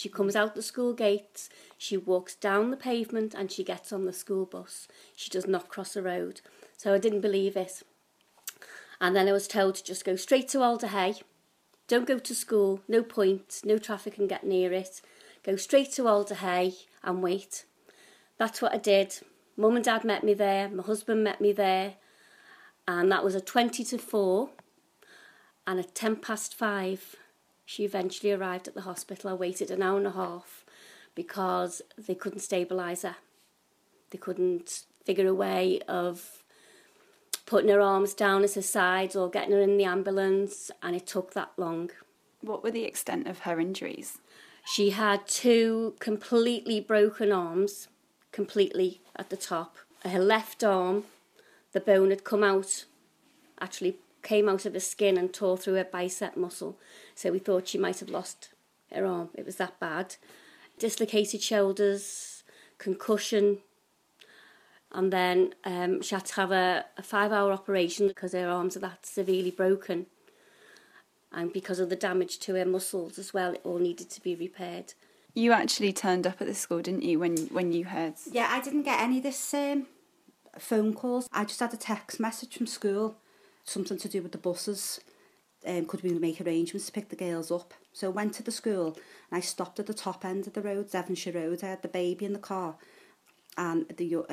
She comes out the school gates, she walks down the pavement and she gets on the school bus. She does not cross the road. So I didn't believe it. And then I was told to just go straight to Alder Hey. Don't go to school, no point, no traffic can get near it. Go straight to Alder Hey and wait. That's what I did. Mum and Dad met me there, my husband met me there, and that was at 20 to 4, and at 10 past 5, she eventually arrived at the hospital. I waited an hour and a half because they couldn't stabilise her. They couldn't figure a way of putting her arms down at her sides or getting her in the ambulance, and it took that long. What were the extent of her injuries? She had 2 completely broken arms, completely at the top. Her left arm, the bone had come out, actually came out of her skin and tore through her bicep muscle. So we thought she might have lost her arm. It was that bad. Dislocated shoulders, concussion, and then she had to have a 5-hour operation because her arms are that severely broken. And because of the damage to her muscles as well, it all needed to be repaired. You actually turned up at the school, didn't you, when you heard? Yeah, I didn't get any of this phone calls. I just had a text message from school, something to do with the buses. Could we make arrangements to pick the girls up? So I went to the school and I stopped at the top end of the road, Devonshire Road. I had the baby in the car and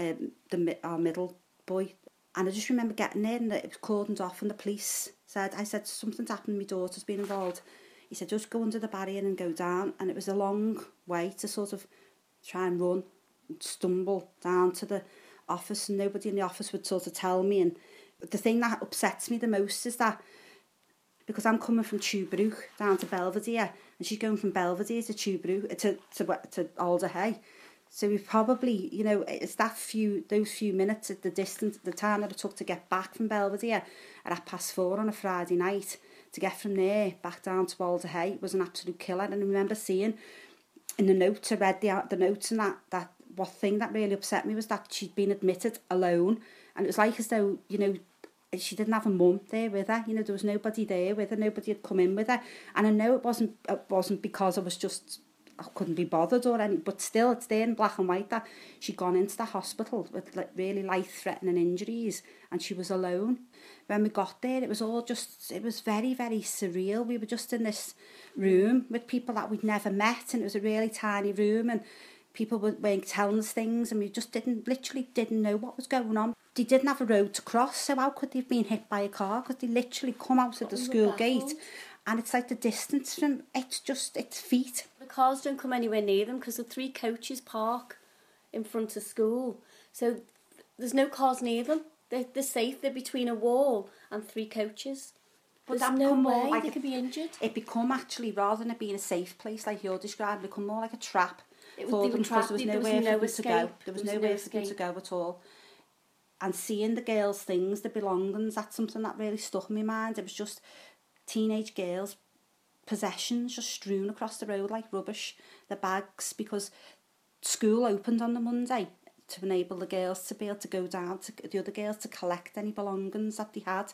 our middle boy. And I just remember getting there and it was cordoned off and the police said, I said, something's happened, my daughter's been involved. He said, just go under the barrier and go down. And it was a long way to sort of try and run and stumble down to the office, and nobody in the office would sort of tell me. And the thing that upsets me the most is that because I'm coming from Tuebrook down to Belvedere, and she's going from Belvedere to Tuebrook to Alder Hey. So we've probably, you know, it's those few minutes at the distance, the time that it took to get back from Belvedere at 4:30 on a Friday night, to get from there back down to Alder Hey was an absolute killer. And I remember seeing in the notes, I read the notes, and that what thing that really upset me was that she'd been admitted alone, and it was like as though, you know, she didn't have a mum there with her. You know, there was nobody there with her, nobody had come in with her. And I know it wasn't because I couldn't be bothered or anything, but still it's there in black and white that she'd gone into the hospital with like really life-threatening injuries and she was alone. When we got there, it was very, very surreal. We were just in this room with people that we'd never met, and it was a really tiny room, and people weren't telling us things, and we just literally didn't know what was going on. They didn't have a road to cross, so how could they have been hit by a car? Because they literally come out of the school gate, and it's like the distance from, it's feet. The cars don't come anywhere near them because the 3 coaches park in front of school. So there's no cars near them. They're safe. They're between a wall and 3 coaches. But there's no way like they could be injured. It become actually, rather than it being a safe place like you're describing, it become more like a trap for them because there was nowhere for them to go. There was nowhere for them to go at all. And seeing the girls' things, the belongings, that's something that really stuck in my mind. It was just teenage girls' possessions just strewn across the road like rubbish, the bags, because school opened on the Monday to enable the girls to be able to go down to the other girls to collect any belongings that they had.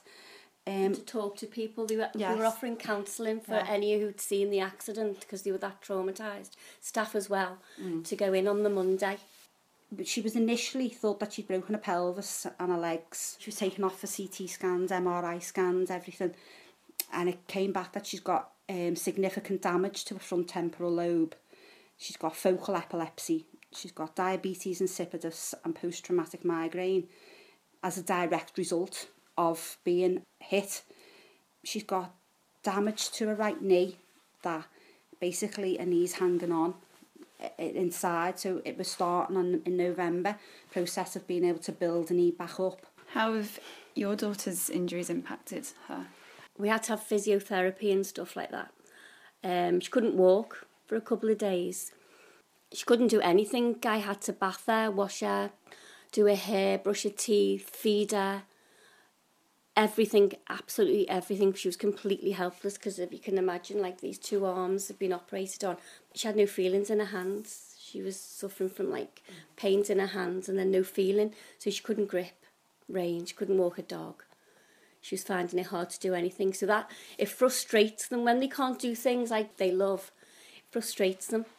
To talk to people. They were offering counselling for any who'd seen the accident because they were that traumatised. Staff as well, to go in on the Monday. But she was initially thought that she'd broken her pelvis and her legs. She was taken off for CT scans, MRI scans, everything. And it came back that she's got significant damage to her front temporal lobe. She's got focal epilepsy. She's got diabetes insipidus and post-traumatic migraine as a direct result of being hit. She's got damage to her right knee, that basically her knee's hanging on inside, so it was starting in November, process of being able to build a knee back up. How have your daughter's injuries impacted her? We had to have physiotherapy and stuff like that. She couldn't walk for a couple of days. She couldn't do anything. I had to bath her, wash her, do her hair, brush her teeth, feed her. Everything, absolutely everything. She was completely helpless because, if you can imagine, like, these 2 arms had been operated on. She had no feelings in her hands. She was suffering from like pains in her hands and then no feeling, so she couldn't grip rein. She couldn't walk a dog. She was finding it hard to do anything. So that, it frustrates them when they can't do things like they love. It frustrates them.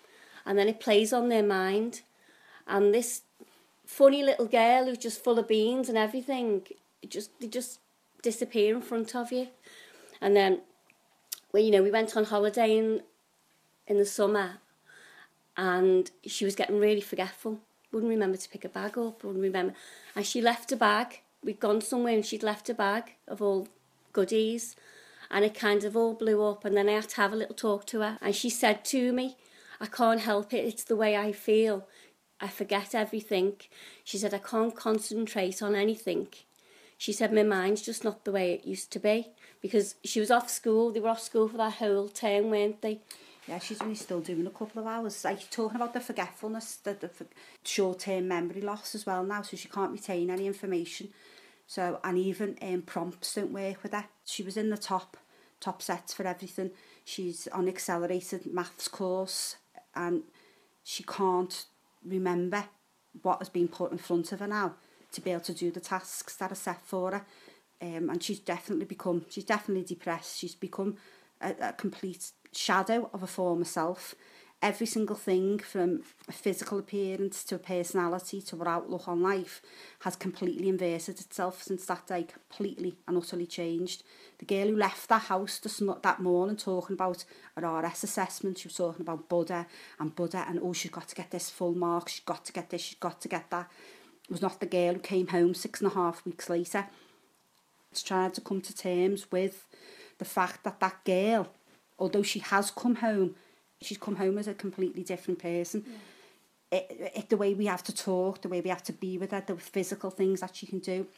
and then it plays on their mind. And this funny little girl who's just full of beans and everything, they just disappear in front of you. And then, well, you know, we went on holiday in the summer, and she was getting really forgetful. Wouldn't remember to pick a bag up, wouldn't remember. And she left a bag. We'd gone somewhere and she'd left a bag of all goodies, and it kind of all blew up. And then I had to have a little talk to her, and she said to me, I can't help it, it's the way I feel. I forget everything. She said, I can't concentrate on anything. She said, my mind's just not the way it used to be. Because she was off school, they were off school for that whole term, weren't they? Yeah, she's only still doing a couple of hours. Like, talking about the forgetfulness, the short-term memory loss as well now, so she can't retain any information. So, and even prompts don't work with her. She was in the top sets for everything. She's on accelerated maths course, and she can't remember what has been put in front of her now to be able to do the tasks that are set for her. And she's definitely depressed. She's become a complete shadow of a former self. Every single thing, from a physical appearance to a personality to her outlook on life, has completely inverted itself since that day, completely and utterly changed. The girl who left that house that morning talking about her RS assessment, she was talking about Buddha, and oh, she's got to get this full mark, she's got to get this, she's got to get that. It was not the girl who came home 6.5 weeks later. It's trying to come to terms with the fact that that girl, although she has come home, she's come home as a completely different person. Yeah. The way we have to talk, the way we have to be with her, the physical things that she can do,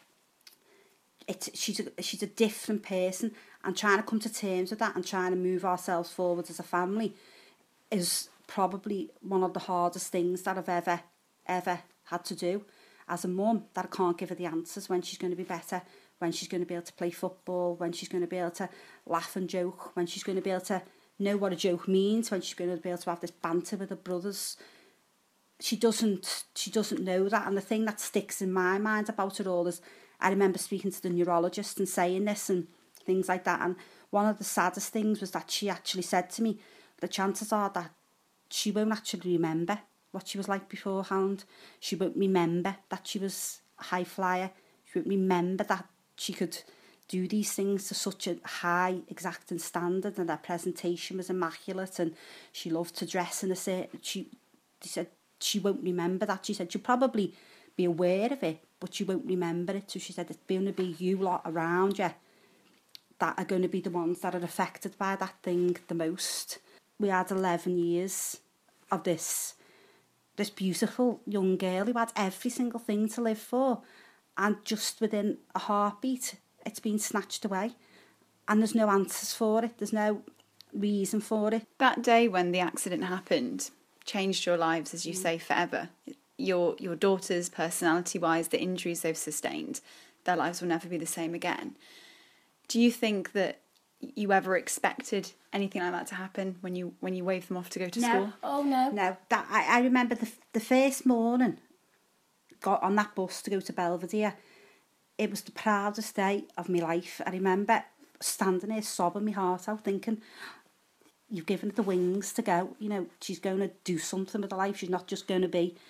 she's a different person, and trying to come to terms with that and trying to move ourselves forward as a family is probably one of the hardest things that I've ever had to do as a mum. That I can't give her the answers when she's going to be better, when she's going to be able to play football, when she's going to be able to laugh and joke, when she's going to be able to know what a joke means, when she's going to be able to have this banter with her brothers. She doesn't know that. And the thing that sticks in my mind about it all is, I remember speaking to the neurologist and saying this and things like that, and one of the saddest things was that she actually said to me, the chances are that she won't actually remember what she was like beforehand. She won't remember that she was a high flyer. She won't remember that she could do these things to such a high exacting standard, and her presentation was immaculate, and she loved to dress in a certain... She said she won't remember that. She said she'll probably be aware of it, but she won't remember it. So she said it's going to be you lot around you that are going to be the ones that are affected by that thing the most. We had 11 years of this beautiful young girl who had every single thing to live for, and just within a heartbeat it's been snatched away, and there's no answers for it, there's no reason for it. That day when the accident happened changed your lives, as you say, forever. Your daughters, personality-wise, the injuries they've sustained, their lives will never be the same again. Do you think that you ever expected anything like that to happen when you waved them off to go to school? Oh, no. No. That I remember the first morning, got on that bus to go to Belvedere. It was the proudest day of my life. I remember standing there sobbing my heart out, thinking, you've given her the wings to go. You know, she's going to do something with her life. She's not just going to be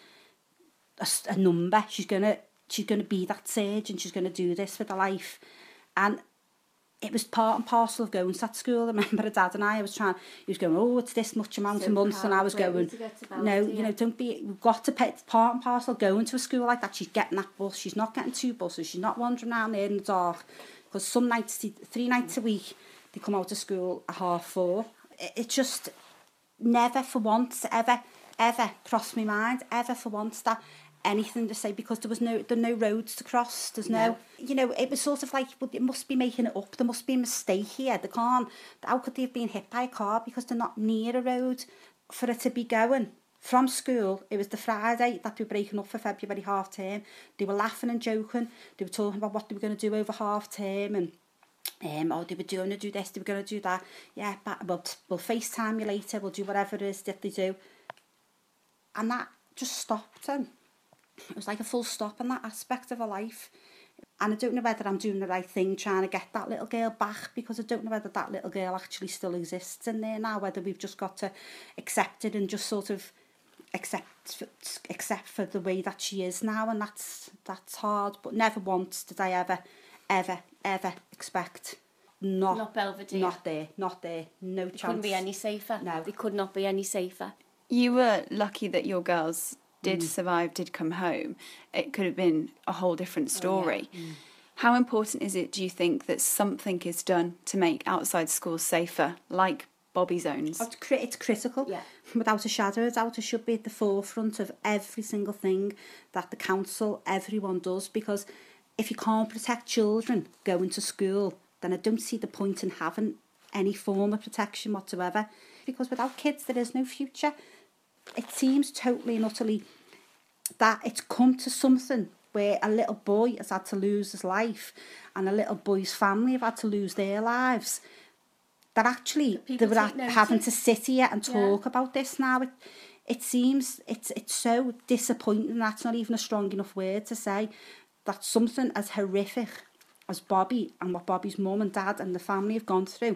a number. She's going to be that surgeon. She's going to do this with her life. And it was part and parcel of going to that school. I remember a dad and I was going, oh, it's this much amount of months, and I was going, no, you know, we've got to pay. It's part and parcel of going to a school like that. She's getting that bus. She's not getting 2 buses. She's not wandering around there in the dark. Because some nights, 3 nights a week, they come out of school at 4:30. It just never for once, ever crossed my mind, ever for once that anything to say, because there are no roads to cross. There's no, you know, it was sort of like, well, it must be making it up. There must be a mistake here. How could they have been hit by a car? Because they're not near a road for it to be going. From school, it was the Friday that they were breaking up for February half term. They were laughing and joking. They were talking about what they were going to do over half term, and they were going to do this, they were going to do that. Yeah, but we'll FaceTime you later. We'll do whatever it is that they do. And that just stopped, and it was like a full stop in that aspect of her life. And I don't know whether I'm doing the right thing trying to get that little girl back, because I don't know whether that little girl actually still exists in there now, whether we've just got to accept it and just sort of except for the way that she is now, and that's hard. But never once did I ever expect Not Belvedere. Not there, no chance. Couldn't be any safer. No. They could not be any safer. You were lucky that your girls did survive, did come home. It could have been a whole different story. How important is it, do you think, that something is done to make outside schools safer, like Bobby Zones? It's critical. Yeah. Without a shadow of a doubt, it should be at the forefront of every single thing that the council, everyone does, because if you can't protect children going to school, then I don't see the point in having any form of protection whatsoever, because without kids there is no future. It seems totally and utterly that it's come to something where a little boy has had to lose his life and a little boy's family have had to lose their lives, that actually they were having to sit here and talk about this now. It seems it's so disappointing. That's not even a strong enough word to say, that something as horrific as Bobby and what Bobby's mum and dad and the family have gone through,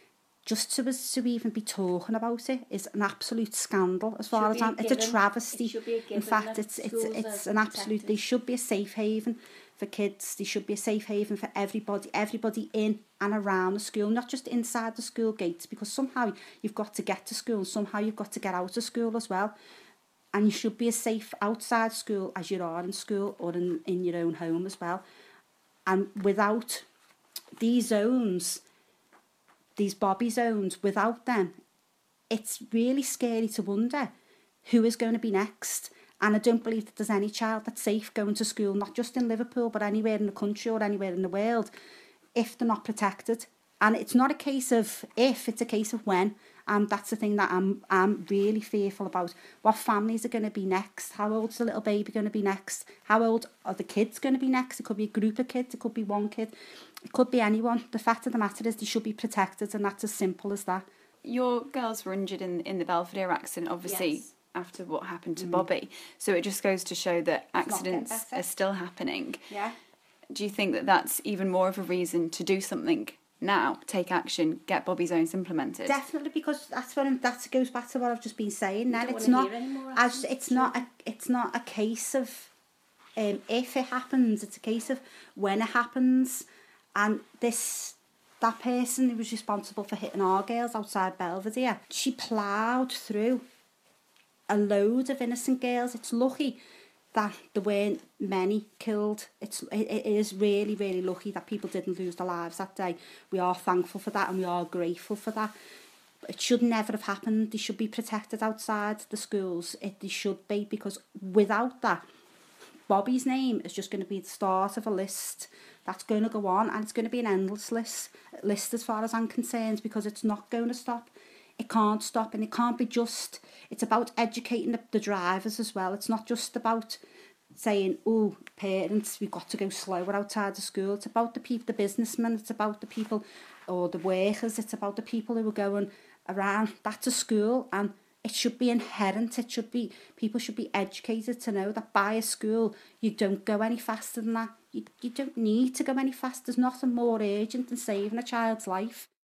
just to even be talking about it is an absolute scandal as far as I'm. It's a travesty. In fact, it's an absolute. They should be a safe haven for kids. They should be a safe haven for everybody in and around the school, not just inside the school gates, because somehow you've got to get to school and somehow you've got to get out of school as well. And you should be as safe outside school as you are in school or in your own home as well. And without these zones, these Bobby zones, without them, it's really scary to wonder who is going to be next. And I don't believe that there's any child that's safe going to school, not just in Liverpool, but anywhere in the country or anywhere in the world, if they're not protected. And it's not a case of if, it's a case of when. That's the thing that I'm really fearful about. What families are going to be next? How old's the little baby going to be next? How old are the kids going to be next? It could be a group of kids. It could be one kid. It could be anyone. The fact of the matter is they should be protected, and that's as simple as that. Your girls were injured in the Belvedere accident, obviously, Yes. after what happened to Bobby. So it just goes to show that accidents are still happening. Yeah. Do you think that that's even more of a reason to do something now, take action, get Bobby Zones implemented? Definitely, because that goes back to what I've just been saying. Then it's not a case of if it happens. It's a case of when it happens. And that person who was responsible for hitting our girls outside Belvedere, she ploughed through a load of innocent girls. It's lucky that there weren't many killed. It is really, really lucky that people didn't lose their lives that day. We are thankful for that and we are grateful for that. But it should never have happened. They should be protected outside the schools. They should be, because without that, Bobby's name is just going to be the start of a list that's going to go on, and it's going to be an endless list as far as I'm concerned, because it's not going to stop. It can't stop, and it can't be just. It's about educating the drivers as well. It's not just about saying, oh, parents, we've got to go slower outside the school. It's about the businessmen. It's about the people, or the workers. It's about the people who are going around. That's a school, and it should be inherent. People should be educated to know that by a school, you don't go any faster than that. You don't need to go any faster. There's nothing more urgent than saving a child's life.